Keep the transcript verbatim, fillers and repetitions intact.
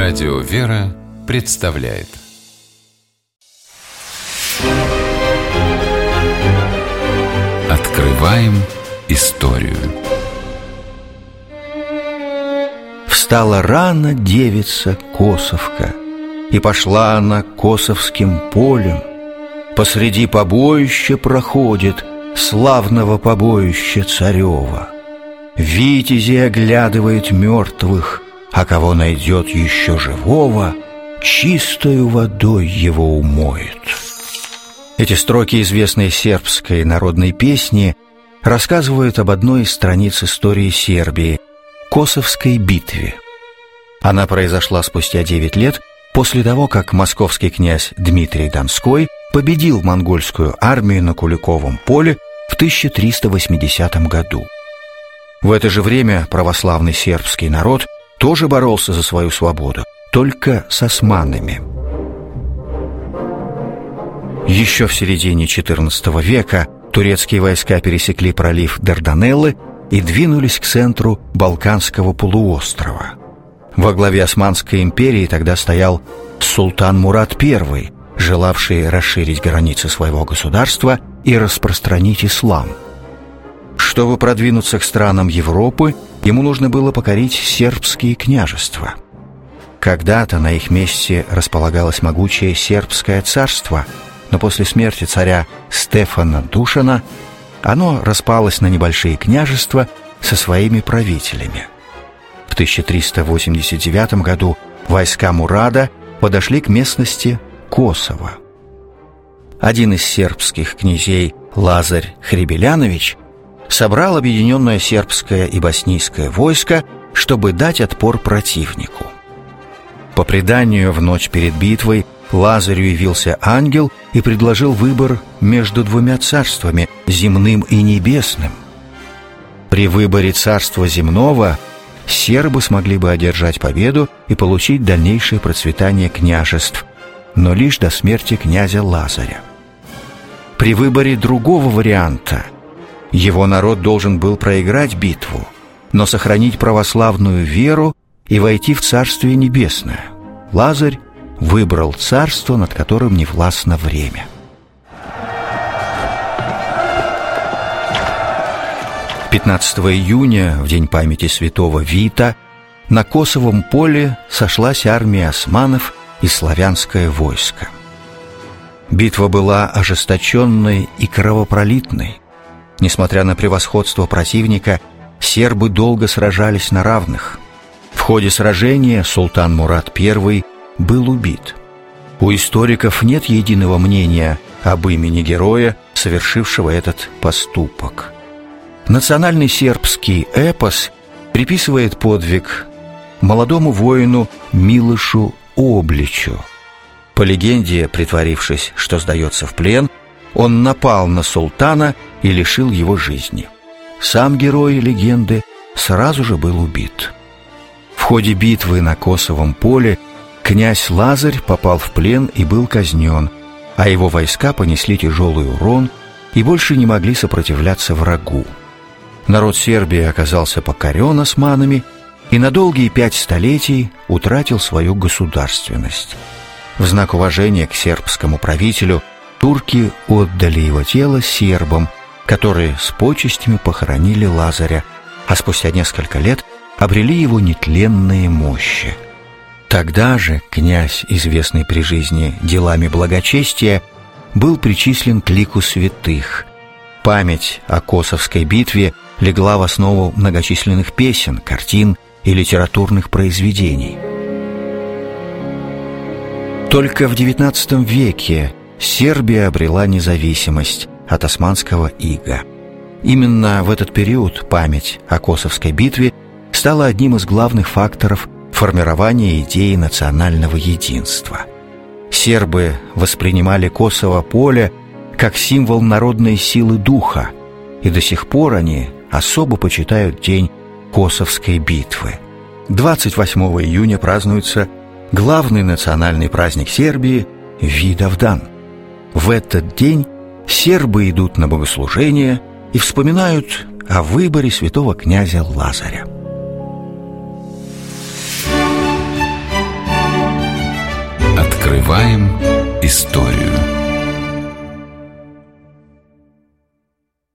Радио «Вера» представляет. Открываем историю. Встала рано девица Косовка, и пошла она Косовским полем. Посреди побоища проходит славного побоища царева. Витязи оглядывает мертвых, а кого найдет еще живого, чистою водой его умоет. Эти строки известной сербской народной песни рассказывают об одной из страниц истории Сербии – Косовской битве. Она произошла спустя девять лет после того, как московский князь Дмитрий Донской победил монгольскую армию на Куликовом поле в тысяча триста восьмидесятом году. В это же время православный сербский народ тоже боролся за свою свободу, только с османами. Еще в середине четырнадцатого века турецкие войска пересекли пролив Дарданеллы и двинулись к центру Балканского полуострова. Во главе Османской империи тогда стоял султан Мурад I, желавший расширить границы своего государства и распространить ислам. Чтобы продвинуться к странам Европы, ему нужно было покорить сербские княжества. Когда-то на их месте располагалось могучее сербское царство, но после смерти царя Стефана Душана оно распалось на небольшие княжества со своими правителями. В тысяча триста восемьдесят девятом году войска Мурада подошли к местности Косово. Один из сербских князей, Лазарь Хребелянович, собрал объединенное сербское и боснийское войско, чтобы дать отпор противнику. По преданию, в ночь перед битвой Лазарю явился ангел и предложил выбор между двумя царствами, земным и небесным. При выборе царства земного сербы смогли бы одержать победу и получить дальнейшее процветание княжеств, но лишь до смерти князя Лазаря. При выборе другого варианта его народ должен был проиграть битву, но сохранить православную веру и войти в Царствие Небесное. Лазарь выбрал царство, над которым не властно время. пятнадцатого июня, в день памяти святого Вита, на Косовом поле сошлась армия османов и славянское войско. Битва была ожесточенной и кровопролитной. Несмотря на превосходство противника, сербы долго сражались на равных. В ходе сражения султан Мурад I был убит. У историков нет единого мнения об имени героя, совершившего этот поступок. Национальный сербский эпос приписывает подвиг молодому воину Милошу Обличу. По легенде, притворившись, что сдается в плен, он напал на султана и лишил его жизни. Сам герой легенды сразу же был убит. В ходе битвы на Косовом поле князь Лазарь попал в плен и был казнен, а его войска понесли тяжелый урон и больше не могли сопротивляться врагу. Народ Сербии оказался покорен османами и на долгие пять столетий утратил свою государственность. В знак уважения к сербскому правителю турки отдали его тело сербам, которые с почестями похоронили Лазаря, а спустя несколько лет обрели его нетленные мощи. Тогда же князь, известный при жизни делами благочестия, был причислен к лику святых. Память о Косовской битве легла в основу многочисленных песен, картин и литературных произведений. Только в девятнадцатом веке Сербия обрела независимость от османского ига. Именно в этот период память о Косовской битве стала одним из главных факторов формирования идеи национального единства. Сербы воспринимали Косово поле как символ народной силы духа, и до сих пор они особо почитают день Косовской битвы. двадцать восьмого июня празднуется главный национальный праздник Сербии – Видовдан. В этот день сербы идут на богослужение и вспоминают о выборе святого князя Лазаря. Открываем историю.